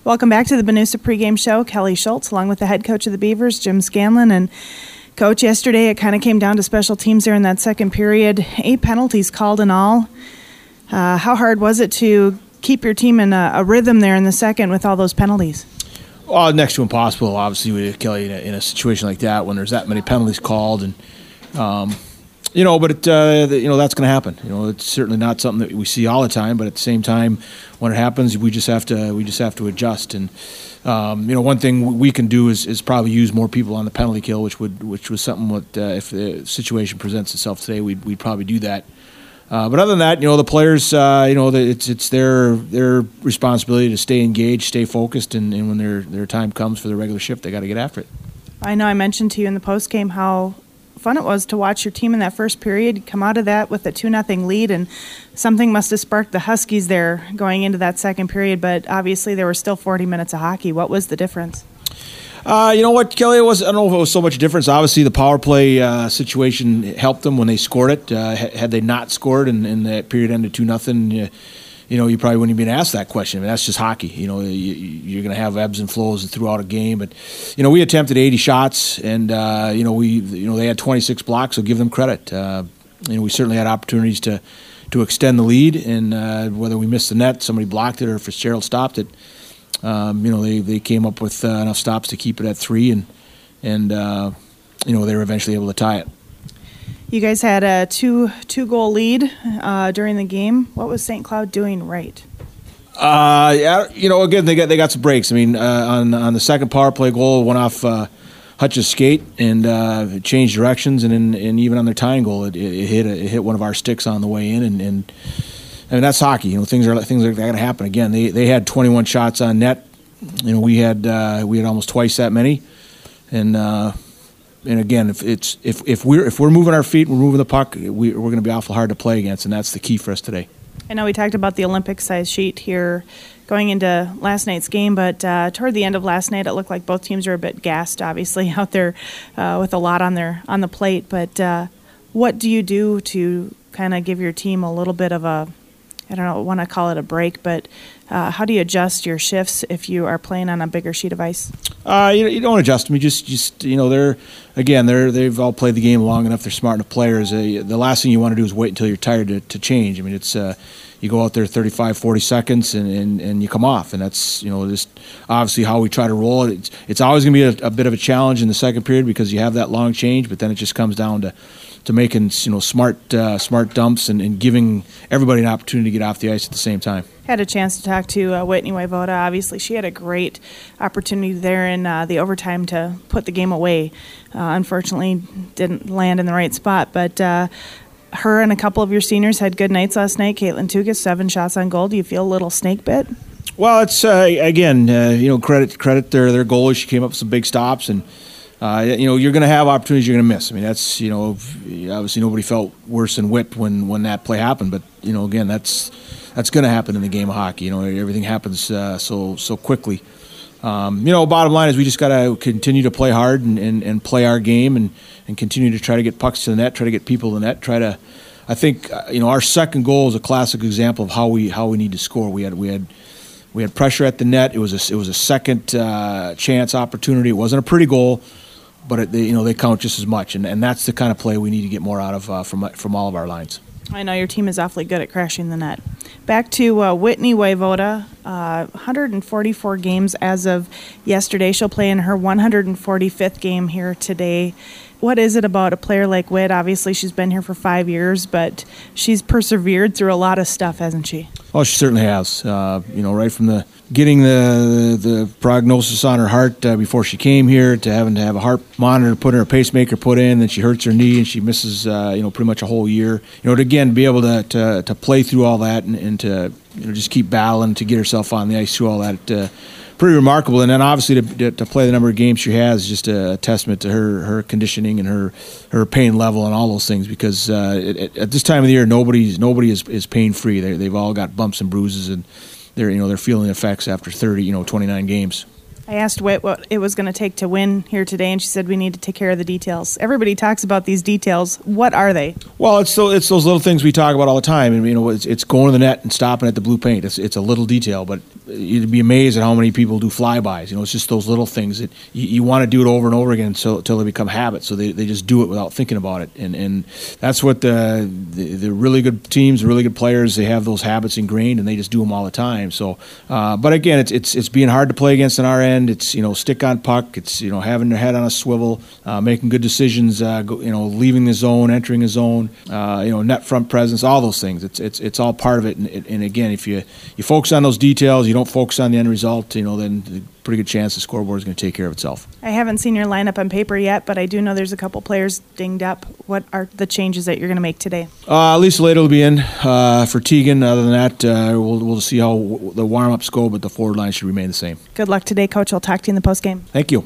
Welcome back to the Benusa pregame show. Kelly Schultz, along with the head coach of the Beavers, Jim Scanlon. And Coach, yesterday it kind of came down to special teams there in that second period. 8 penalties called in all. How hard was it to keep your team in a rhythm there in the second with all those penalties? Well, next to impossible, obviously, with Kelly in a situation like that when there's that many penalties called, and but that's going to happen. It's certainly not something that we see all the time, but at the same time, when it happens, we just have to adjust. And one thing we can do is probably use more people on the penalty kill, which was something that if the situation presents itself today, we'd probably do that. But other than that, the players, it's their responsibility to stay engaged, stay focused, and when their time comes for their regular shift, they got to get after it. I know I mentioned to you in the postgame how fun it was to watch your team in that first period come out of that with a 2-0 lead, and something must have sparked the Huskies there going into that second period, but obviously there were still 40 minutes of hockey. What was the difference? You know what, Kelly? I don't know if it was so much difference. Obviously, the power play situation helped them when they scored it. Had they not scored and that period ended 2-0, you probably wouldn't even ask that question. I mean, that's just hockey. You're going to have ebbs and flows throughout a game. But we attempted 80 shots, and they had 26 blocks. So give them credit. We certainly had opportunities to extend the lead, and whether we missed the net, somebody blocked it, or Fitzgerald stopped it. They came up with enough stops to keep it at 3, and they were eventually able to tie it. You guys had a two-goal lead during the game. What was St. Cloud doing right? Again, they got some breaks. I mean, on the second power play goal, went off Hutch's skate and changed directions, and even on their tying goal, it hit one of our sticks on the way in, and that's hockey. Things like that going to happen again. They had 21 shots on net. We had almost twice that many, and again, if we're moving our feet, we're moving the puck, we're going to be awful hard to play against, and that's the key for us today. I know we talked about the Olympic size sheet here going into last night's game, but toward the end of last night, it looked like both teams were a bit gassed, obviously out there with a lot on the plate. But what do you do to kind of give your team a little bit of a, I don't want to call it a break, but how do you adjust your shifts if you are playing on a bigger sheet of ice? You don't adjust them. You just they've all played the game long enough. They're smart enough players. The last thing you want to do is wait until you're tired to change. I mean, it's you go out there 35, 40 seconds and you come off, and that's just obviously how we try to roll it. It's always going to be a bit of a challenge in the second period because you have that long change, but then it just comes down to making smart dumps and giving everybody an opportunity to get off the ice at the same time. Had a chance to talk to Whitney Wayvoda. Obviously, she had a great opportunity there in the overtime to put the game away. Unfortunately, didn't land in the right spot, but her and a couple of your seniors had good nights last night. Caitlin Tugas, 7 shots on goal. Do you feel a little snake bit? Well, it's credit their goalie. She came up with some big stops, and you're going to have opportunities you're going to miss. I mean, that's obviously nobody felt worse than Whit when that play happened, but again, that's going to happen in the game of hockey. Everything happens so quickly. Bottom line is we just got to continue to play hard and play our game and continue to try to get pucks to the net, try to get people to the net. I think our second goal is a classic example of how we need to score. We had pressure at the net. It was a second chance opportunity. It wasn't a pretty goal, but they count just as much, and that's the kind of play we need to get more out of from all of our lines. I know your team is awfully good at crashing the net. Back to Whitney Wayvoda, 144 games as of yesterday. She'll play in her 145th game here today. What is it about a player like Whit? Obviously, she's been here for 5 years, but she's persevered through a lot of stuff, hasn't she? Oh, she certainly has. Right from getting the prognosis on her heart before she came here to having to have a heart monitor put in, her pacemaker put in, then she hurts her knee and she misses pretty much a whole year. To again be able to play through all that and to just keep battling to get herself on the ice through all that. Pretty remarkable, and then obviously to play the number of games she has is just a testament to her conditioning and her pain level and all those things. Because at this time of the year, nobody is pain free. They've all got bumps and bruises, and they're feeling the effects after 29 games. I asked Whit what it was going to take to win here today, and she said we need to take care of the details. Everybody talks about these details. What are they? Well, it's those little things we talk about all the time, and it's going to the net and stopping at the blue paint. It's a little detail, but you'd be amazed at how many people do flybys. It's just those little things that you want to do it over and over again until they become habits. So they just do it without thinking about it, and that's what the really good teams, the really good players, they have those habits ingrained, and they just do them all the time. So, but again, it's being hard to play against on our end. It's stick on puck. It's having their head on a swivel, making good decisions. Leaving the zone, entering the zone. Net front presence, all those things. It's all part of it. And again, if you focus on those details, you don't focus on the end result. Then pretty good chance the scoreboard is going to take care of itself. I haven't seen your lineup on paper yet, but I do know there's a couple players dinged up. What are the changes that you're going to make today? Lisa Lato will be in for Teagan. Other than that, we'll see how the warm-ups go, but the forward line should remain the same. Good luck today, Coach. I'll talk to you in the postgame. Thank you.